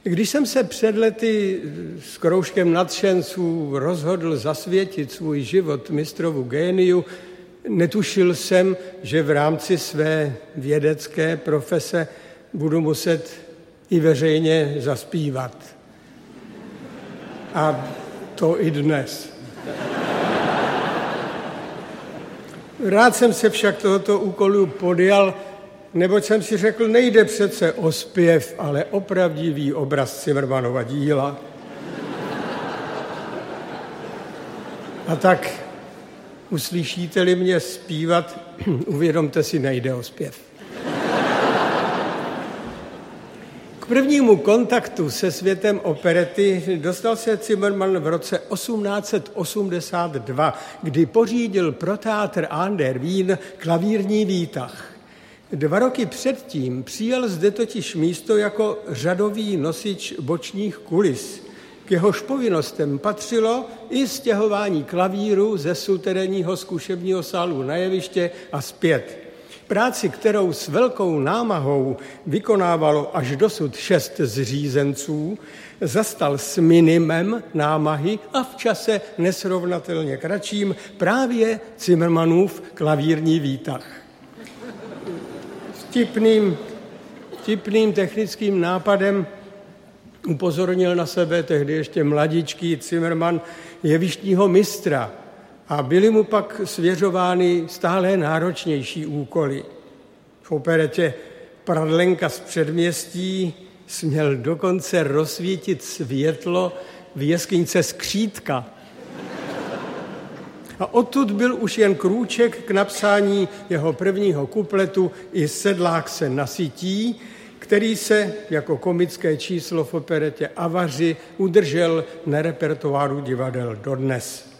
Když jsem se před lety s kroužkem nadšenců rozhodl zasvětit svůj život mistrovu géniu, netušil jsem, že v rámci své vědecké profese budu muset i veřejně zaspívat. A to i dnes. Rád jsem se však tohoto úkolu podjal, neboť jsem si řekl, nejde přece o zpěv, ale o pravdivý obraz Cimrmanova díla. A tak uslyšíte-li mě zpívat, uvědomte si, nejde o zpěv. K prvnímu kontaktu se světem operety dostal se Cimrman v roce 1882, kdy pořídil pro teátr An der Wien klavírní výtah. 2 roky předtím přijal zde totiž místo jako řadový nosič bočních kulis. K jehož povinnostem patřilo i stěhování klavíru ze suterénního zkušebního sálu na jeviště a zpět. Práci, kterou s velkou námahou vykonávalo až dosud 6 zřízenců, zastal s minimem námahy a v čase nesrovnatelně kratším právě Cimrmanův klavírní výtah. Vtipným technickým nápadem upozornil na sebe tehdy ještě mladičký Cimrman jevištního mistra a byly mu pak svěřovány stále náročnější úkoly. V operetě Pradlenka z předměstí směl dokonce rozsvítit světlo v jeskyňce Skřítka. A odtud byl už jen krůček k napsání jeho prvního kupletu I sedlák se nasytí, který se jako komické číslo v operetě Avaři udržel na repertoáru divadel dodnes.